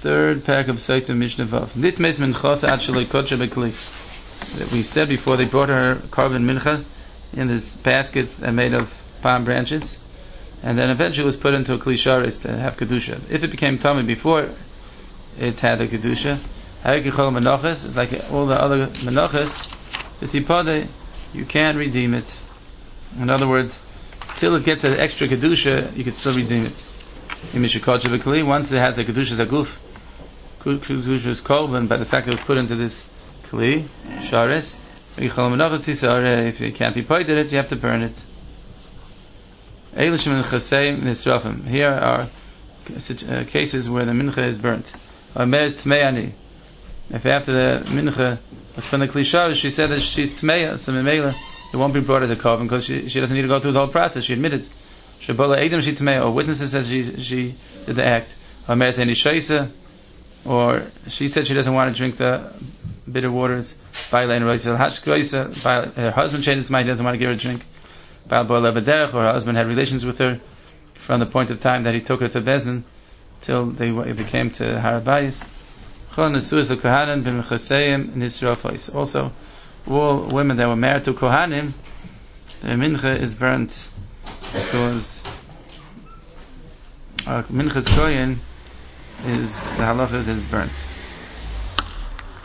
third pack of Seitim Mishnah Vav. Nitmes minchas actually kodsha bekli. We said before they brought her carbon mincha in this basket made of palm branches, and then eventually it was put into a kli sharis to have kedusha. If it became tummy before it had a kedusha, hayikichol menachas, it's like all the other menachas, the tipade, you can redeem it. In other words, till it gets an extra kedusha, you can still redeem it. Once it has a kedusha zaguf, kedusha is kolban by the fact that it was put into this kli sharis. If you can't be paid it, you have to burn it. Here are cases where the mincha is burnt. If after the mincha was from the kli sharis, she said that she's tmeya, so memela, it won't be brought as a korban because she doesn't need to go through the whole process. She admitted. Or witnesses said she did the act. Or she said she doesn't want to drink the bitter waters. Her husband changed his mind, he doesn't want to give her a drink. Or her husband had relations with her from the point of time that he took her to Bezin till they became to Harabayis. Also, all women that were married to Kohanim, their mincha is burnt because minchas kohen is the halacha is burnt.